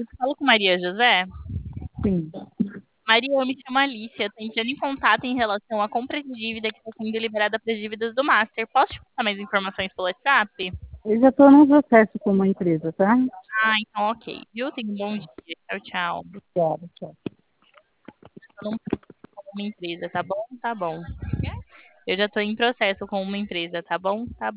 Falo com Maria José. Sim. Maria, eu me chamo Alicia. Estou entrando em contato em relação à compra de dívida que está sendo liberada para as dívidas do Master. Posso te passar mais informações pelo WhatsApp? Eu já estou no processo com uma empresa, tá? Ah, então ok. Viu? Tenha um bom dia. Tchau, tchau. Obrigada, tchau. Eu não com uma empresa, tá bom? Tá bom. Eu já estou em processo com uma empresa, tá bom? Tá